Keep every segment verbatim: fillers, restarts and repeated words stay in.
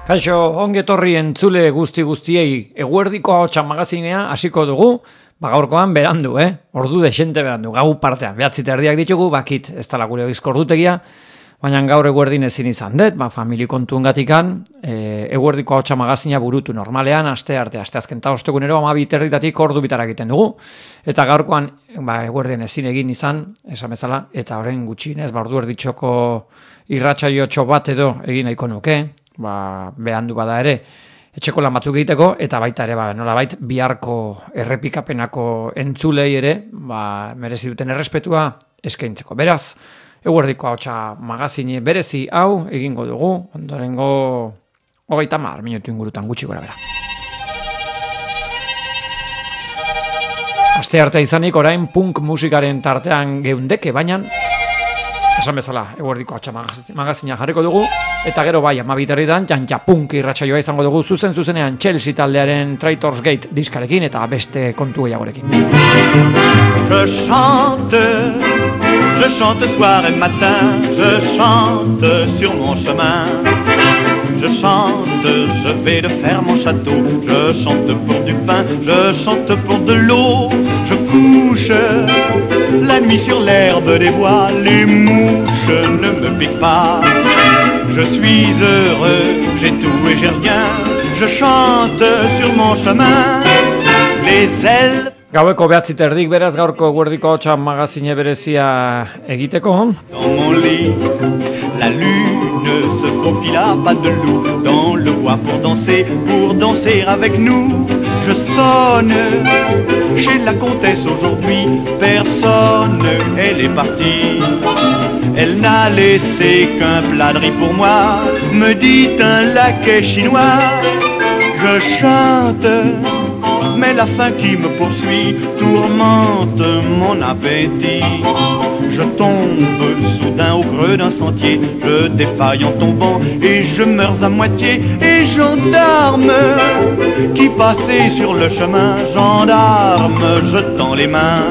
Kaixo, ongetorri entzule guzti guztiei eguerdiko ahotsa magazinea hasiko dugu, ba gaurkoan berandu, eh? Ordu desente berandu, gau partean, behatzi eta erdiak ditugu, bakit ez dala gure oizko ordutegia, baina gaur eguerdin ezin izan dut, ba famili kontuengatikan, e, eguerdiko ahotsa magazina burutu normalean, aste arte, aste azken ta ostegunero hamabi erditatik ordu bitara egiten dugu, eta gaurkoan ba eguerdien ezin egin izan, esan bezala, eta orain gutxienez, ba ordu erditxoko irratsaiotxo bat edo egin nahiko nuke, ba, behandu bada ere, etxeko lan batzuk egiteko, eta baita ere, ba, nolabait, biharko errepikapenako entzulei ere, ba, merezi duten errespetua eskaintzeko. Beraz, eguerdiko ahotsa magazine berezi hau egingo dugu, ondorengo hogeita hamar minutu ingurutan gutxi gora bera. Aste arte izanik orain punk musikaren tartean geundeke, baina esan bezala, eguerdiko ahotsa magazina jarriko dugu, eta gero bai, amabiterritan, jantja punk irratsaioa izango dugu zuzen zuzenean Chelsea taldearen Traitors Gate diskarekin eta beste kontu gehiagorekin. Je chante, je chante soir et matin, je chante sur mon chemin. Je chante, je vais de faire mon château, je chante pour du pain, je chante pour de l'eau. Je couche la nuit sur l'herbe des bois, les mouches ne me piquent pas. Je suis heureux, j'ai tout et j'ai rien, je chante sur mon chemin, les ailes. Gaueko behatzi terdik beraz gaurko eguerdiko ahotsa magazine berezia egiteko. Dans mon lit, la lune se faufile à pas de loup dans le bois pour danser, pour danser avec nous. Je sonne chez la comtesse aujourd'hui, personne, elle est partie. Elle n'a laissé qu'un plat de riz pour moi, me dit un laquais chinois. Je chante, mais la faim qui me poursuit tourmente mon appétit. Je tombe soudain au creux d'un sentier, je défaille en tombant et je meurs à moitié. Et gendarme qui passait sur le chemin, gendarme, je tends les mains.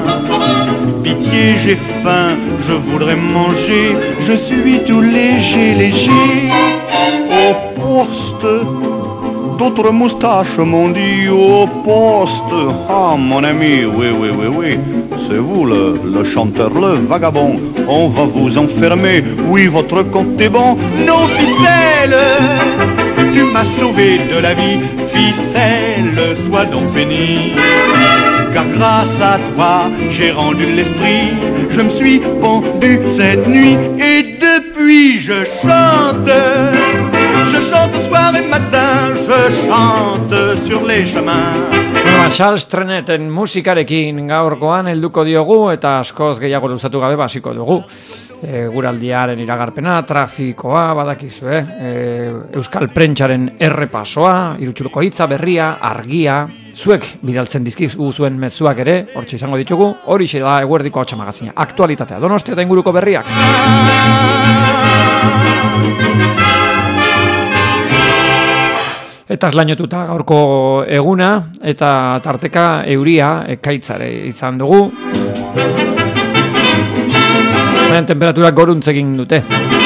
Pitié, j'ai faim, je voudrais manger, je suis tout léger, léger. Au poste, d'autres moustaches m'ont dit au poste. Ah mon ami, oui, oui, oui, oui, c'est vous le, le chanteur, le vagabond. On va vous enfermer, oui, votre compte est bon. Non, ficelle, tu m'as sauvé de la vie. Ficelle, sois donc béni. Car grâce à toi, j'ai rendu l'esprit. Je me suis pendu cette nuit et depuis je chante. Je chante soir et matin, je chante sur les chemins. Bueno, Charles Treneten musikarekin gaurkoan helduko diogu eta askoz gehiago luzatu gabe basiko dugu. E, guraldiaren iragarpena, trafikoa, badakizu, eh? E, Euskal Prentsaren errepasoa, irutsuruko hitza berria, argia, zuek bidaltzen dizkizu zuen mezuak ere, hortxe izango ditugu, horixe da eguerdiko ahotsa magazina. Aktualitatea, Donostia eta inguruko berriak. Eta eslainotuta gaurko eguna eta tarteka euria ekaitzare izan dugu. Baina temperaturak goruntz egin dute.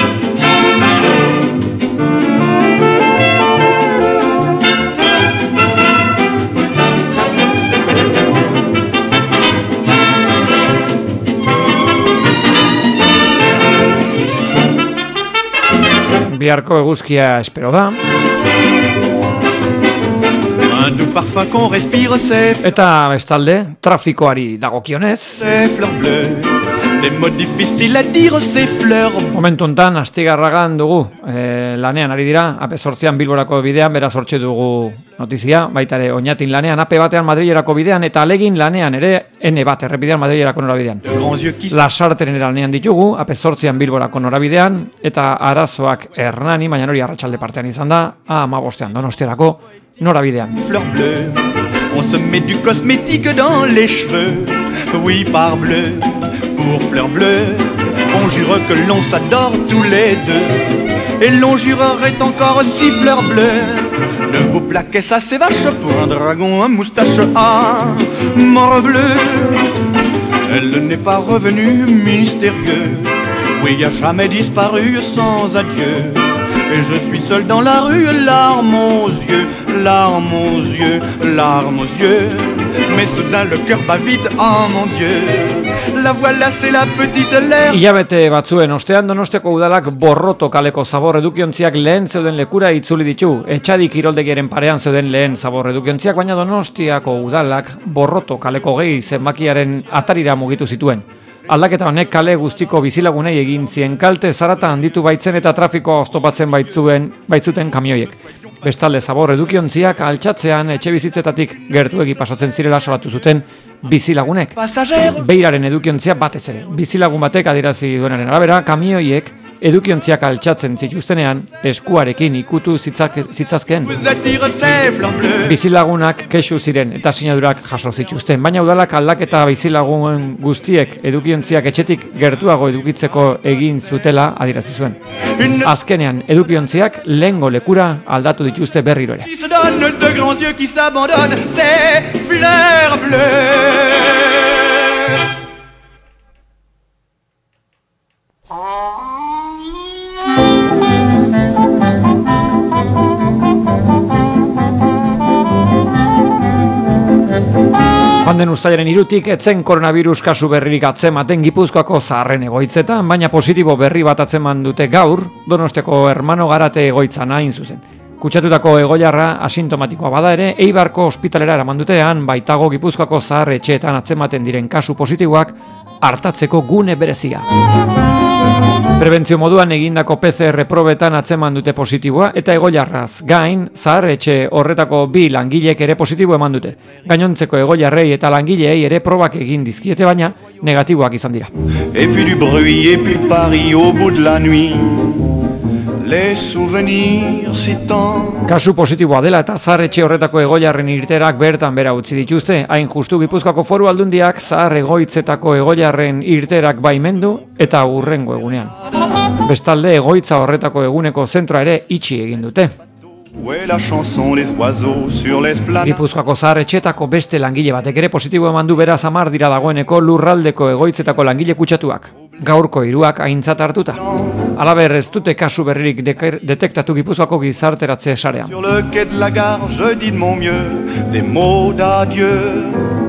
Biharko eguzkia espero da. Du parfum qu'on respire, c'est eta bestalde trafikoari dagokionez. C'est fleurs bleues, des mots difficiles à dire, c'est fleurs. Momentu hontan Astigarragan dugu e, lanean ari dira, ape zortzian Bilborako bidean, beraz hortxe dugu notizia, baita ere Oñatin lanean, ape batean Madrilerako bidean, eta Alegin lanean ere N bat errepidean Madrilerako norabidean. Lasarteren eranean ditugu, ape zortzian Bilborako norabidean, eta arazoak Hernani, baina hori arratsalde partean izan da, hamabostean Donostiarako norabidean. Fleurs bleues, on se met du cosmétique dans les cheveux, oui parbleu, pour fleurs bleues, on jure que l'on s'adore tous les deux, et l'on jurerait encore si fleurs bleues, ne vous plaquez ça c'est vache pour un dragon, un moustache à morbleu, elle n'est pas revenue mystérieux, oui a jamais disparu sans adieu. et je suis seul dans la rue, larmes aux yeux, larmes aux yeux, larmes aux yeux. Mais soudain le cœur bat vite, oh mon Dieu, la voilà, c'est la petite Ler. Ilabete batzuen ostean Donostiako udalak Borroto kaleko zabor edukiontziak lehen zeuden lekura itzuli ditu. Etxadi kiroldegiaren parean zeuden lehen zabor edukiontziak, baina Donostiako udalak Borroto kaleko gehi zenbakiaren atarira mugitu zituen. Aldaketa honek kale guztiko bizilagunei egin zien kalte, zarata handitu baitzen eta trafikoa oztopatzen baitzuen baitzuten kamioiek. Bestalde zabor edukiontziak altxatzean etxe bizitzetatik gertuegi pasatzen zirela salatu zuten bizilagunek. Beiraren edukiontzia batez ere. Bizilagun batek adierazi duenaren arabera, kamioiek edukiontziak altxatzen zituztenean eskuarekin ikutu zitzak, zitzazkeen. Bizilagunak kexu ziren eta sinadurak jaso zituzten, baina udalak aldaketa bizilagun guztiek edukiontziak etxetik gertuago edukitzeko egin zutela adierazi zuen. Azkenean edukiontziak lehengo lekura aldatu dituzte berriro ere. Joan den uztailaren hirutik etzen koronavirus kasu berririk atzematen Gipuzkoako zaharren egoitzetan, baina positibo berri bat atzeman dute gaur Donostiako Hermano Garate egoitzan hain zuzen. Kutsatutako egoilarra asintomatikoa bada ere, Eibarko ospitalera eraman dutean, baitago Gipuzkoako zahar etxeetan atzematen diren kasu positiboak hartatzeko gune berezia. Prebentzio moduan egindako P C R probetan atzeman dute positiboa eta egoilarraz gain, zahar etxe horretako bi langilek ere positibo eman dute. Gainontzeko egoilarrei eta langileei ere probak egin dizkiete, baina negatiboak izan dira. Et puis du bruit, et puis Paris au bout de la nuit. Les souvenirs si tant. Kasu positiboa dela eta zahar etxe horretako egoilarren irteerak bertan bera utzi dituzte, hain justu Gipuzkoako Foru Aldundiak zahar egoitzetako egoilarren irteerak baimendu eta hurrengo egunean. Bestalde egoitza horretako eguneko zentroa ere itxi egin dute. Gipuzkoako zahar etxetako beste langile batek ere positibo eman du, beraz hamar dira dagoeneko lurraldeko egoitzetako langile kutsatuak. Gaurko hiruak aintzat hartuta. Halaber ez dute kasu berririk detektatu Gipuzkoako gizarteratze sarean. Sur le quai de la gare, je dis de mon mieux des mots d'adieu.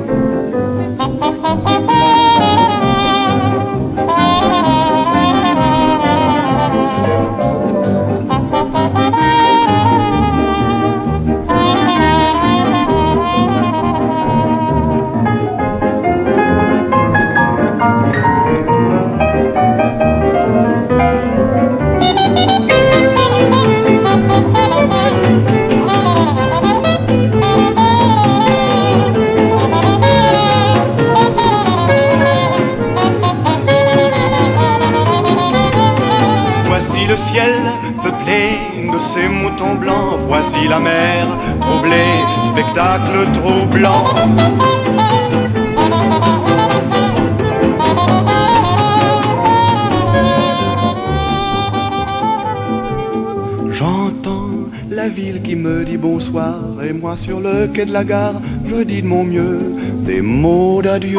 Le ciel peuplé de ces moutons blancs, voici la mer troublée, spectacle troublant. J'entends la ville qui me dit bonsoir, et moi sur le quai de la gare, je dis de mon mieux des mots d'adieu.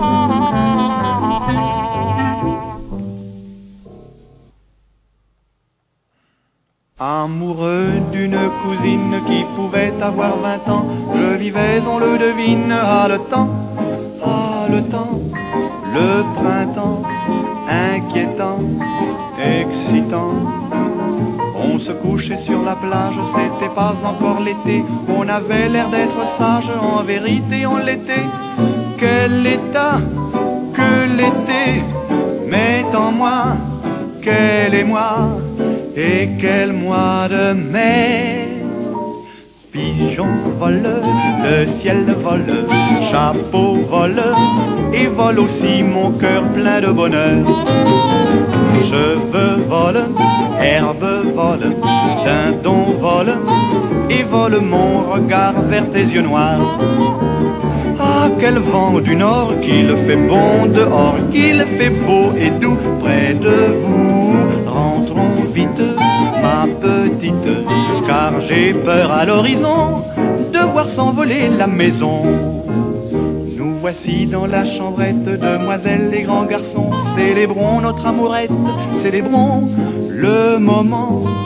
Amoureux d'une cousine qui pouvait avoir vingt ans, je vivais, on le devine, ah le temps, ah le temps, le printemps, inquiétant, excitant. On se couchait sur la plage, c'était pas encore l'été, on avait l'air d'être sage, en vérité on l'était. Quel état que l'été met en moi, quel émoi et quel mois de mai. Pigeon vole, le ciel vole, chapeau vole, et vole aussi mon cœur plein de bonheur. Cheveux volent, herbe vole, dindon vole, et vole mon regard vers tes yeux noirs. Ah, quel vent du nord, qu'il fait bon dehors, qu'il fait beau et doux près de vous. Rentrons vite, ma petite, car j'ai peur à l'horizon de voir s'envoler la maison. Nous voici dans la chambrette, demoiselles et grands garçons. Célébrons notre amourette, célébrons le moment.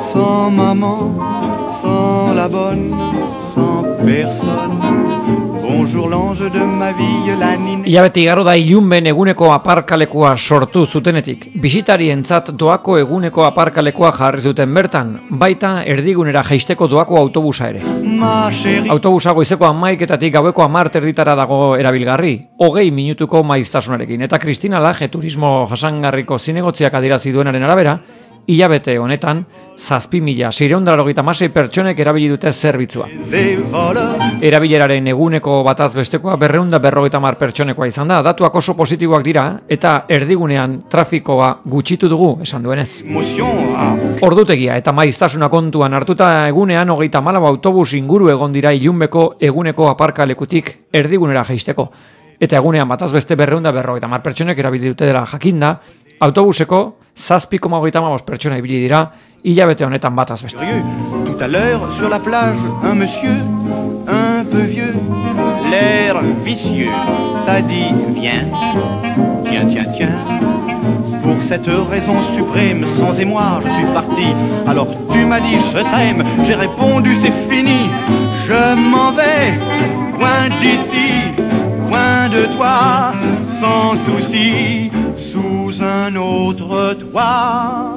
sans maman, sans la bonne, sans personne. Bonjour l'ange de ma vie, la nine. Ilabete igaro da ilunben eguneko aparkalekua sortu zutenetik. Bisitarientzat doako eguneko aparkalekua jarri zuten bertan, baita erdigunera jaisteko doako autobusa ere. Autobusa goizeko hamaiketatik gaueko hamar erditara dago erabilgarri, hogei minutuko maiztasunarekin. Eta Kristina Laje turismo jasangarriko zinegotziak adierazi duenaren arabera, hilabete honetan, zazpi mila seiehun eta laurogeita hamasei pertsonek erabili dute zerbitzua. Erabileraren eguneko bataz bestekoa berrehun eta berrogeita hamar pertsonekoa izan da, datuak oso positiboak dira eta erdigunean trafikoa gutxitu dugu, esan duenez. Ordutegia eta maiztasuna kontuan hartuta egunean hogeita hamalau autobus inguru egon dira ilunbeko eguneko aparkalekutik erdigunera jaisteko. Eta egunean bataz beste berrehun eta berrogeita hamar pertsonek erabili dute dela jakinda, autobuseko zazpi koma hogeita hamabost pertsona ibili dira hilabete honetan bataz beste. Tout à l'heure sur la plage, un monsieur, un peu vieux, l'air vicieux, t'a dit viens, tiens, tiens, tiens. Pour cette raison suprême, sans émoi, je suis parti. Alors tu m'as dit je t'aime, j'ai répondu c'est fini. Je m'en vais, loin d'ici, loin de toi, sans souci, sous un autre toit.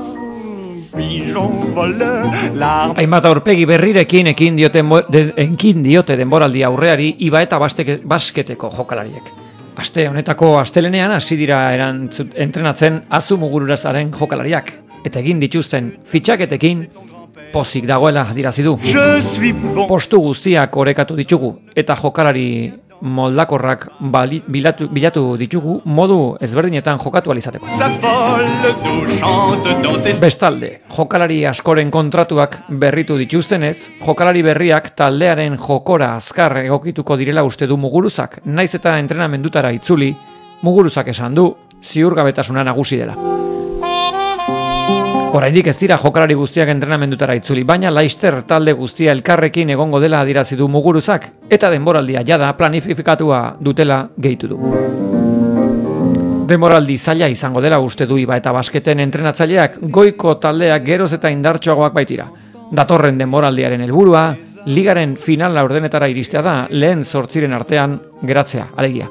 Hainbat aurpegi berrirekin ekin diote, ekin diote denboraldi aurreari iba eta basketeko jokalariek. Aste honetako astelenean hasi dira erantzut, entrenatzen Azu Mugururazaren jokalariak. Eta egin dituzten fitxaketekin pozik dagoela adierazi du. Postu guztiak orekatu ditugu eta jokalari moldakorrak bali, bilatu, bilatu ditugu modu ezberdinetan jokatu alizateko. Bestalde, jokalari askoren kontratuak berritu dituztenez, jokalari berriak taldearen jokora azkar egokituko direla uste du Muguruzak, naiz eta entrenamendutara itzuli, Muguruzak esan du ziurgabetasuna nagusi dela. Oraindik ez dira jokalari guztiak entrenamendutara itzuli, baina Leicester talde guztia elkarrekin egongo dela adierazi du Muguruzak, eta denboraldia jada planifikatua dutela gehitu du. Denboraldi zaila izango dela uste du iba eta basketen entrenatzaileak, goiko taldeak geroz eta indartsuagoak baitira. Datorren denboraldiaren helburua, ligaren final laurdenetara iristea da, lehen zortziren artean geratzea, alegia.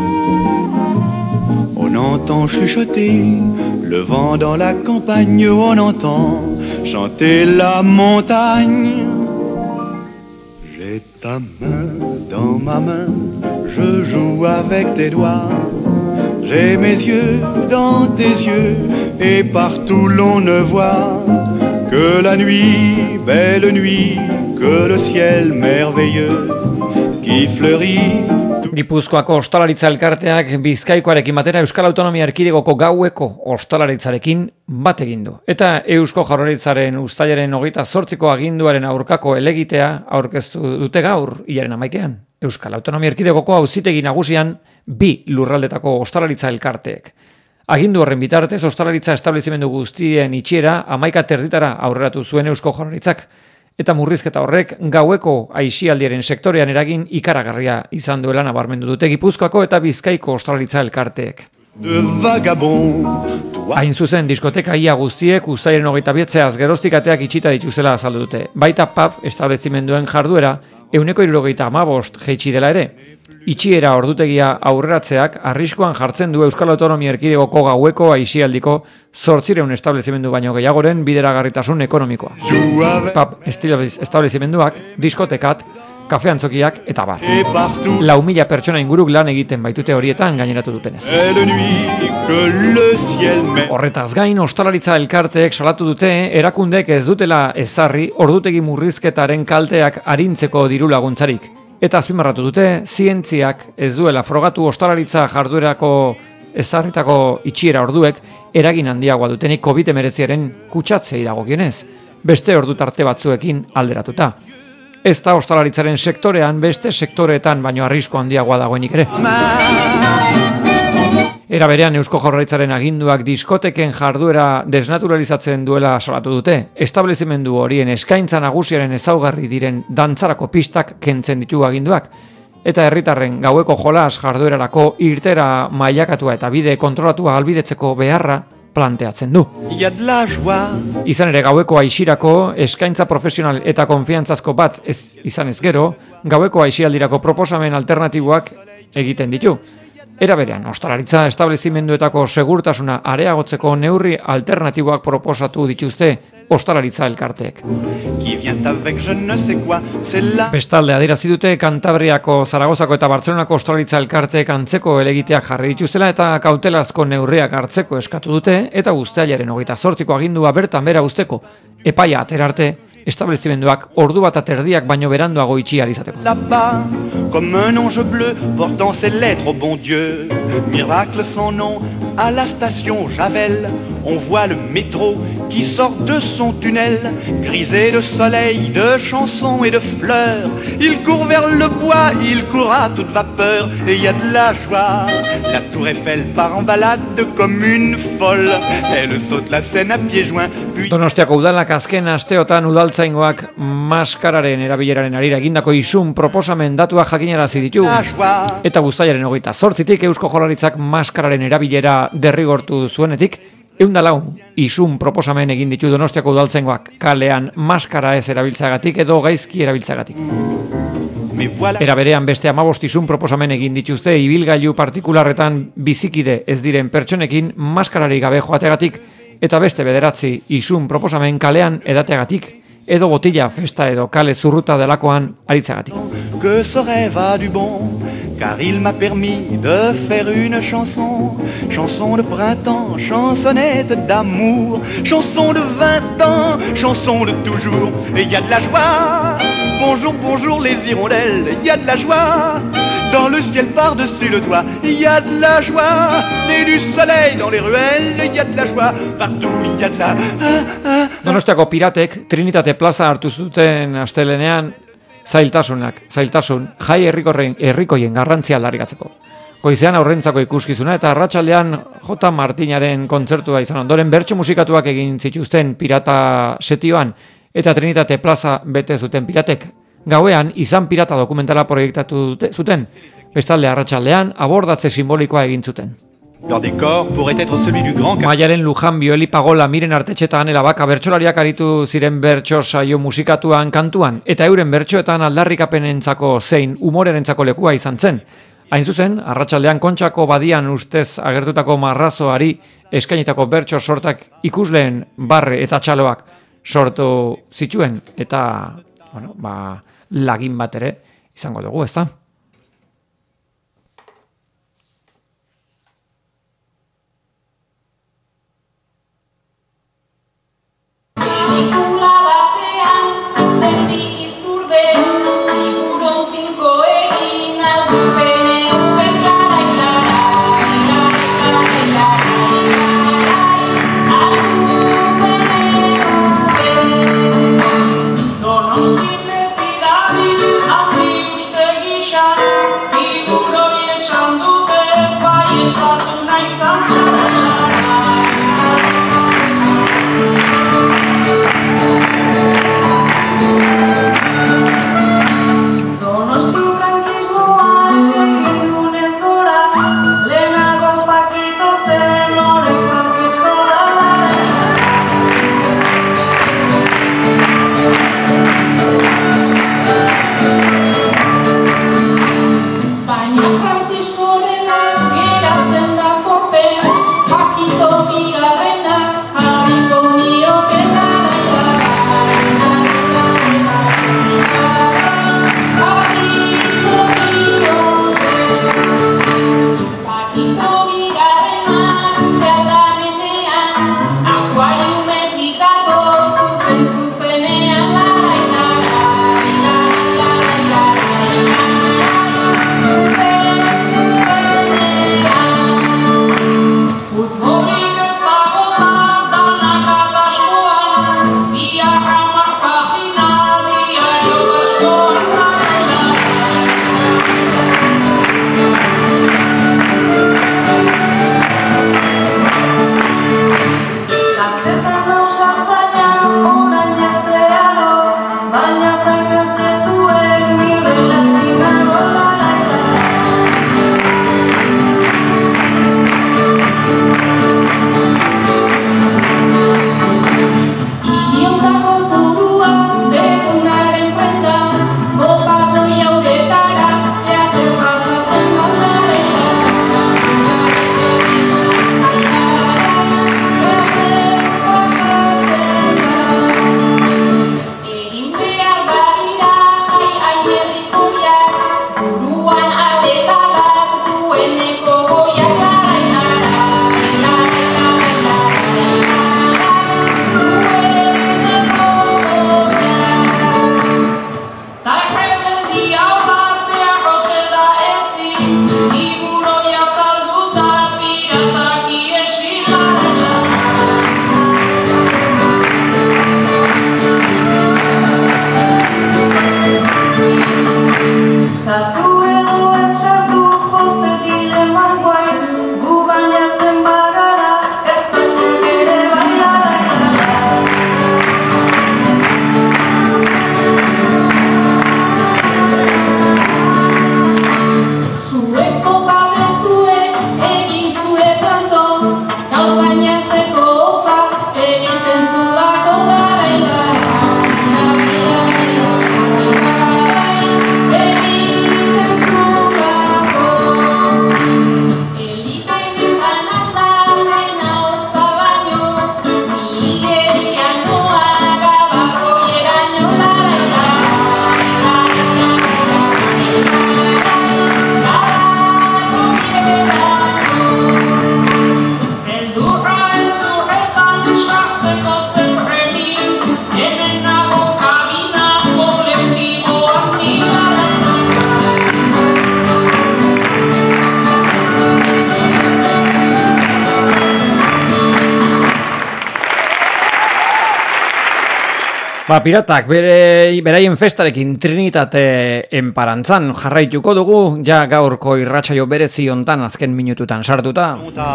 On entend chuchoter le vent dans la campagne, on entend chanter la montagne. J'ai ta main dans ma main, je joue avec tes doigts. J'ai mes yeux dans tes yeux, et partout l'on ne voit que la nuit, belle nuit, que le ciel merveilleux qui fleurit. Gipuzkoako ostalaritza elkarteak Bizkaikoarekin batera Euskal Autonomia Erkidegoko gaueko ostalaritzarekin bat egin du. Eta Eusko Jaurlaritzaren uztailaren hogeita zortziko aginduaren aurkako helegitea aurkeztu dute gaur hilaren hamaikean. Euskal Autonomia Erkidegoko auzitegi nagusian bi lurraldetako ostalaritza elkarteek. Agindu horren bitartez ostalaritza establezimendu guztien itxiera hamaika terditara aurreratu zuen Eusko Jaurlaritzak. Eta murrizketa horrek gaueko aisialdiaren sektorean eragin ikaragarria izan duela nabarmendu dute Gipuzkoako eta Bizkaiko ostalaritza elkarteek. Hain zuzen, diskoteka ia guztiek uztailaren hogeita bederatziaz geroztik ateak itxita dituzela azaldu dute. Baita pub establezimenduen jarduera ehuneko hirurogeita hamabost jaitsi dela ere. Itxiera ordutegia aurreratzeak arriskuan jartzen du Euskal Autonomia Erkidegoko gaueko aisialdiko zortziehun establezimendu baino gehiagoren bideragarritasun ekonomikoa. Pub establezimenduak, diskotekat, kafeantzokiak eta bar. Lau mila pertsona inguruk lan egiten baitute horietan gaineratu dutenez. Horretaz gain, ostalaritza elkarteek salatu dute erakundek ez dutela ezarri ordutegi murrizketaren kalteak arintzeko diru laguntzarik. Eta azpimarratu dute, zientziak ez duela frogatu ostalaritza jarduerako ezarritako itxiera orduek eragin handiagoa dutenik covid hemeretziaren kutsatzei dagokionez, beste ordu tarte batzuekin alderatuta. Ez da ostalaritzaren sektorean beste sektoreetan baino arrisku handiagoa dagoenik ere. Era berean Eusko Jaurlaritzaren aginduak diskoteken jarduera desnaturalizatzen duela salatu dute. Establezimendu horien eskaintza nagusiaren ezaugarri diren dantzarako pistak kentzen ditu aginduak. Eta herritarren gaueko jolas jarduerarako irtera mailakatua eta bide kontrolatua ahalbidetzeko beharra planteatzen du. Izan ere gaueko aisirako eskaintza profesional eta konfiantzazko bat ez izan ez gero, gaueko aisialdirako proposamen alternatiboak egiten ditu. Era berean, ostalaritza establezimenduetako segurtasuna areagotzeko neurri alternatiboak proposatu dituzte ostalaritza elkarteek. Bestalde adierazi dute Kantabriako, Zaragozako eta Bartzelonako ostalaritza elkarteek antzeko helegiteak jarri dituztela eta kautelazko neurriak hartzeko eskatu dute eta uztailaren hogeita zortziko agindua bertan bera uzteko epaia aterarte establezimenduak ordu bat aterdiak baino beranduago itxi ahal izateko. Comme un ange bleu portant ses lettres au bon Dieu. Miracle sans nom, à la station Javel, on voit le métro qui sort de son tunnel, grisé de soleil, de chansons et de fleurs. Il court vers le bois, il court à toute vapeur, et il y a de la joie. La tour Eiffel part en balade comme une folle, elle saute la Seine à pieds joints. Puis... Donostiako udalak azken asteotan udaltzaingoak maskararen erabileraren arira egindako isun proposamen datua jakinarazi ditu. Eta uztailaren hogeita zortzitik Eusko Jaurlaritzak maskararen erabilera derrigortu zuenetik, ehun eta lau isun proposamen egin ditu Donostiako udaltzaingoak kalean maskara ez erabiltzagatik edo gaizki erabiltzagatik. Era berean beste hamabost isun proposamen egin dituzte ibilgailu partikularretan bizikide ez diren pertsonekin maskararik gabe joategatik eta beste bederatzi isun proposamen kalean edateagatik edo botila festa edo kale zurruta delakoan aritzagatik. Que ce rêve a du bon, car il m'a permis de faire une chanson, chanson de printemps, chansonnette d'amour, chanson de vingt ans, chanson de toujours, et il y a de la joie, bonjour, bonjour les hirondelles, il y a de la joie, dans le ciel par-dessus le toit, il y a de la joie, et du soleil dans les ruelles, il y a de la joie, partout il y a de la... Donostiako piratek Trinitate plaza hartu zuten astelenean zailtasunak, zailtasun jai herrikorren herrikoien garrantzia aldarrikatzeko. Goizean aurrentzako ikuskizuna eta arratsaldean J. Martinaren kontzertua izan ondoren bertso musikatuak egin zituzten pirata setioan eta Trinitate plaza bete zuten piratek. Gauean izan pirata dokumentala proiektatu dute, zuten, bestalde arratsaldean abordatze simbolikoa egin zuten. Leur décor pourrait être celui du grand... Maialen Lujan, Bioli Pagola, Miren Artetxe eta Anela Baka bertsolariak aritu ziren bertso saio musikatuan kantuan, eta euren bertsoetan aldarrikapenentzako zein umorerentzako lekua izan zen. Hain zuzen, arratsaldean Kontxako badian ustez agertutako marrazoari eskainitako bertso sortak ikusleen barre eta txaloak sortu zituen, eta bueno, ba, lagin bat ere izango dugu, ezta? Sartu edo ez sartu jose dilema guai, gu bainatzen bagara, ertzen ere bailara. Zuek bota bezue, egin zue planto, gau bainatzeko hotza, egiten zulako garaila. Ba, piratak, bere, beraien festarekin Trinitate enparantzan jarraituko dugu, ja gaurko irratsaio berezi hontan azken minututan sartuta.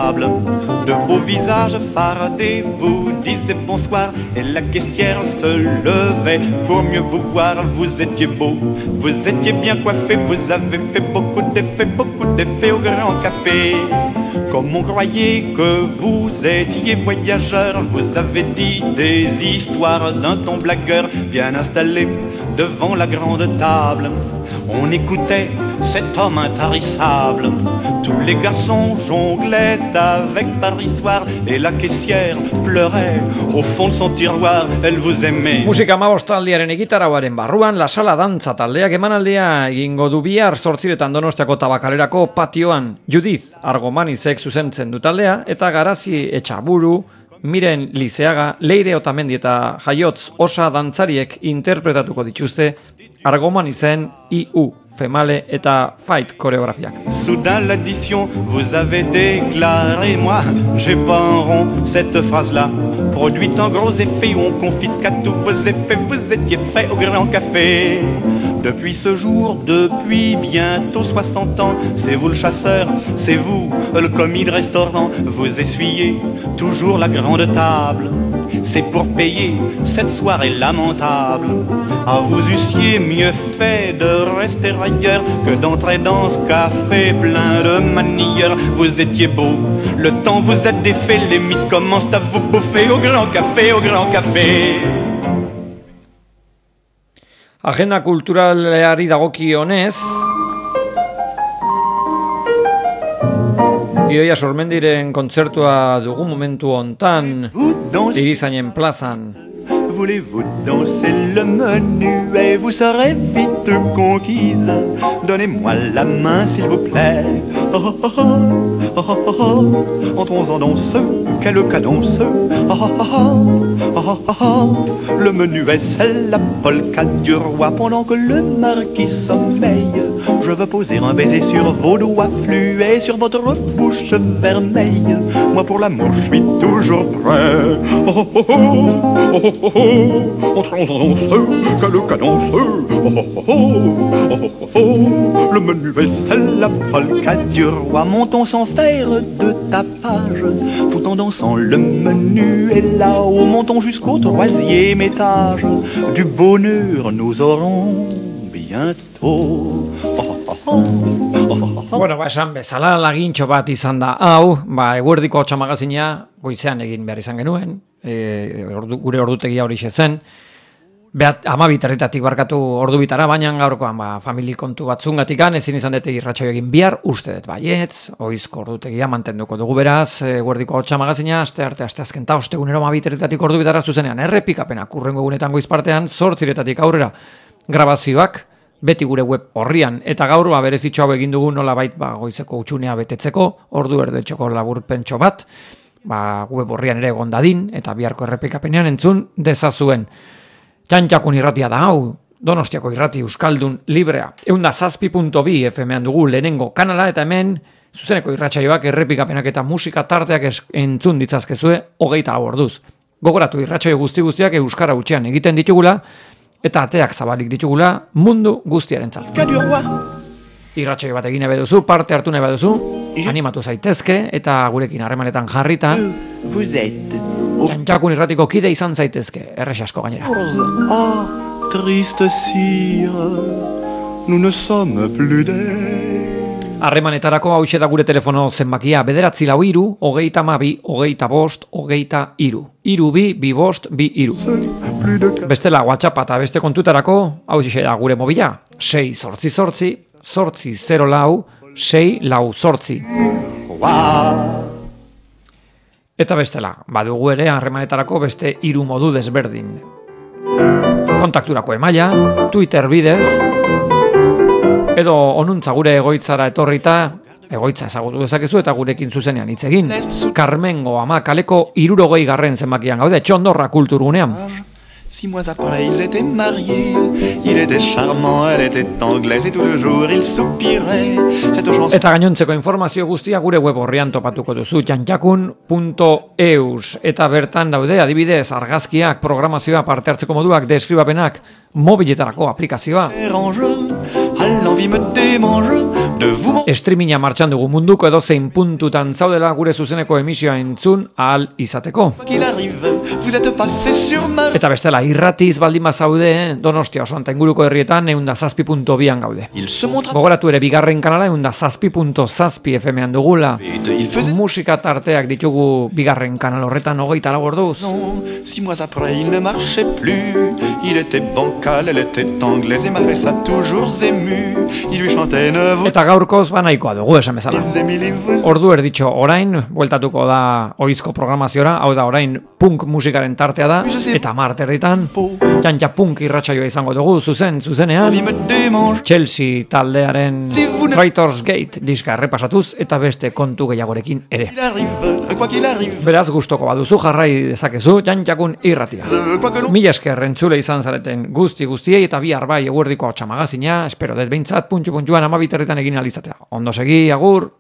De beaux visages fardés vous disaient bonsoir et la caissière se levait pour mieux vous voir. Vous étiez beau, vous étiez bien coiffé, vous avez fait beaucoup d'effets, beaucoup d'effets au Grand Café. Comme on croyait que vous étiez voyageur, vous avez dit des histoires d'un ton blagueur, bien installé devant la grande table. On écoutait cet homme intarissable. Tous les garçons jonglaient avec parissoir et la caissière pleurait au fond de son tiroir. Elle vous aimait. Musika hamabostaldiaren egitarauaren barruan La Sala dantza taldeak emanaldia egingo du bihar zortziretan Donostiako Tabakalerako patioan. Judith Argomanizek zuzentzen du taldea eta Garazi Etxaburu, Miren Lizeaga, Leire Otamendi eta Jaiotz Osa dantzariek interpretatuko dituzte Argomanizen I U, Female eta Fight koreografiak. Soudain l'addition, vous avez déclaré, moi j'ai pas un rond, cette phrase-là produit un gros effet où on confisque à tous vos effets, vous étiez prêt au Grand Café. Depuis ce jour, depuis bientôt soixante ans, c'est vous le chasseur, c'est vous le commis de restaurant, vous essuyez toujours la grande table. C'est pour payer cette soirée lamentable. Ah, vous eussiez mieux fait de rester ailleurs que d'entrer dans ce café plein de manières. Vous étiez beau, le temps vous a défait, les mythes commencent à vous bouffer au Grand Café, au Grand Café. Agenda kulturaleari dagokionez, Idoia Sormendiren kontzertua dugu momentu hontan Irizainen plazan. Voulez-vous danser le menuet, vous serez vite conquise. Donnez-moi la main s'il vous plaît. Oh, oh, oh, oh, oh, oh. Entrons en danseux, quelle cadence. Oh, oh, oh, oh, oh, oh. Le menuet c'est la polka du roi pendant que le marquis sommeille. Je veux poser un baiser sur vos doigts fluets, sur votre bouche vermeille. Moi pour l'amour je suis toujours prêt. Oh, oh, oh, oh, oh, oh, oh. Entrons en danseux, quelle cadence. Oh, oh, oh, oh, oh, oh. Le menuet c'est la polka du roi. Montons sans faire de tapage, tout en dansant le menuet là-haut. Montons jusqu'au troisième étage. Du bonheur nous aurons bientôt. Bueno, ba, esan bezala lagintxo bat izan da hau, ba, eguerdiko hotsa magazina goizean egin behar izan genuen, e, ordu, gure ordutegia hori zen, behat, amabit herritatik barkatu ordu bitara, baina gaurkoan ba, famili kontu batzungatikan, ezin izan dute irratsaio egin bihar, uste dut baietz, oizko ordutegia mantenduko dugu beraz, eguerdiko hotsa magazina, aste arte, aste azken ta, ostegunero amabit herritatik ordu bitara zuzenean, errepikapena kurrengo egunetan goiz partean, zortziretatik aurrera grabazioak, beti gure web horrian, eta gaur ba, berezitxo hau egin dugu nola bait ba, goizeko utxunea betetzeko, ordu erdetxoko laburpentxo bat, ba, web horrian ere egon dadin, eta biharko errepikapenean entzun dezazuen. Txantxakun irratia da hau, Donostiako irrati euskaldun librea. Eunda zazpi punto bi F M-an dugu lehenengo kanala, eta hemen zuzeneko irratsaioak errepikapenak eta musika tarteak entzun ditzazkezue hogeita lau orduz. Gogoratu irratsaio guzti guztiak euskara hutsean egiten ditugula, eta ateak zabalik ditugula mundu guztiarentzat. irratsaio bat egin nahi duzu, parte hartu nahi baduzu, animatu zaitezke eta gurekin harremanetan jarrita. Vous êtes Jantxakun irratiko kide izan zaitezke, errex asko gainera. Ah, triste sire, nous ne sommes plus des. Harremanetarako hau da gure telefono zenbakia, bederatzi lau iru, hogeita mabi, hogeita bost, hogeita iru. Iru bi, bi bost, bi iru. Bestela WhatsApp eta beste kontutarako, hau da gure mobila, sei zortzi zortzi, zortzi zero lau, sei lau zortzi. Eta bestela, badugu ere harremanetarako beste hiru modu desberdin. Kontakturako emaila, Twitter bidez, edo onuntza gure egoitzara etorrita, egoitza ezagutu dezakezu eta gurekin zuzenean hitz egin. Carmengo ama kaleko hirurogei garren zenbakian gaude, Txondorra kulturgunean. Six mois après, ils étaient mariés. Il était charmant, elle était anglaise et tout le jour il soupirait. Cette chanson. Eta gainontzeko informazio guztia gure web orrian topatuko duzu, jantjakun puntu eus. Eta bertan daude, adibidez, argazkiak, programazioa, parte hartzeko moduak, deskribapenak, mobiletarako aplikazioa. Streaminga martxan dugu munduko edozein puntutan zaudela gure zuzeneko emisioa entzun ahal izateko. Eta bestela, irratiz baldin bazaude, Donostia osoan eta inguruko herrietan eunda zazpi puntu bian gaude. Gogoratu ere bigarren kanala eunda zazpi puntu zazpi F M-an dugula. Musika tarteak ditugu bigarren kanal horretan hogeita lau orduz. Six mois après, il ne marchait plus. Il était bancal, elle était anglaise et malgré ça toujours ému. Il lui chantait neuf. Eta gaurkoz banaikoa dugu esan bezala. Ordu erditxo orain, bueltatuko da oizko programaziora, hau da orain punk musikaren tartea da, eta mart erditan, jantja punk irratsaioa izango dugu, zuzen, zuzenean, Chelsea taldearen Traitors Gate diska errepasatuz, eta beste kontu gehiagorekin ere. Beraz gustoko baduzu jarrai dezakezu, jantjakun irratia. Mila esker entzule izan zareten guzti guztiei, eta bihar bai eguerdiko hotsa magazina, espero dut behintzat, puntxu puntxuan amabiterritan egin alizatea. Ondo segi, agur!